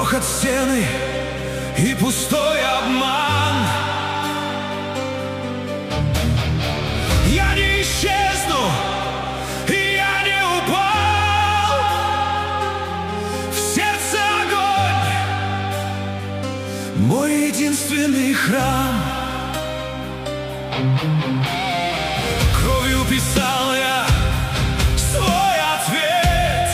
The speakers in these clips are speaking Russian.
грохот стены и пустой обман. Я не исчезну, и я не упал. В сердце огонь, мой единственный храм. Кровью писал я свой ответ.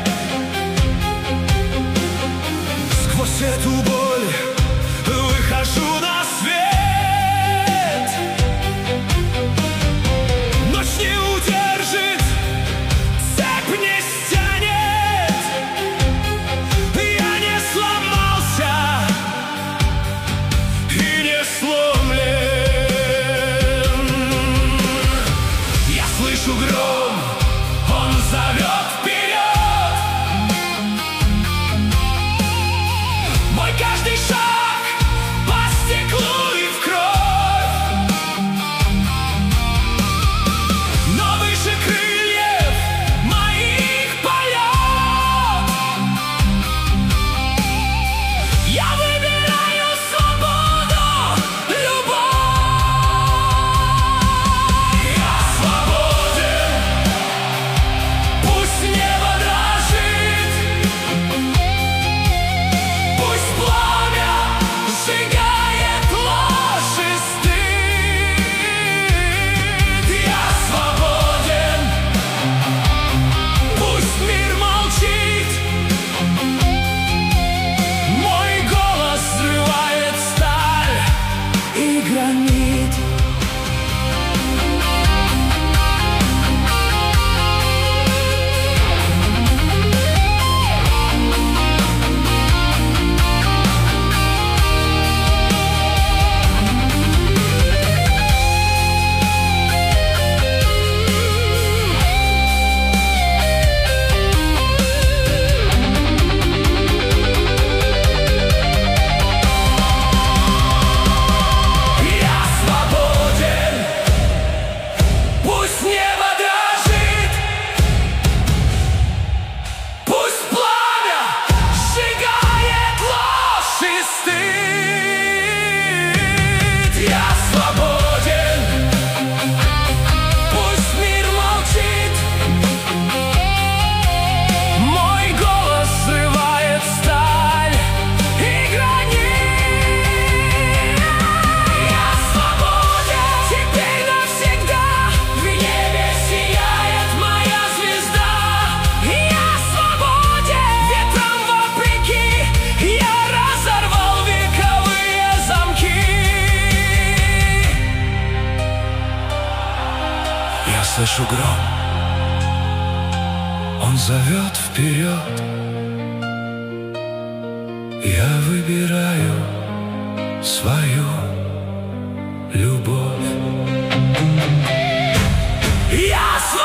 Сквозь эту боль выхожу на свет. Ночь не удержит, цепь не стянет. Я не сломался и не сломлен. Я слышу гром, он зовет вперед. Мой каждый шаг по стеклу и в кровь. Но выше крыльев моих полет я выбираю свободу, любовь. Я свободен, пусть небо дрожит, пусть пламя сжигает ложь и стыд. Я свободен, пусть мир молчит. Мой голос срывает сталь и гранит. Я свободен, пусть небо дрожит, пусть пламя сжигает ложь и стыд. Я свободен, пусть мир молчит. Мой голос срывает сталь и гранит. Я свободен, теперь навсегда. В небе сияет моя звезда. Я свободен, ветром вопреки. Я разорвал вековые замки. Я слышу гром, он зовет вперед. Я выбираю свою любовь. Я свободен.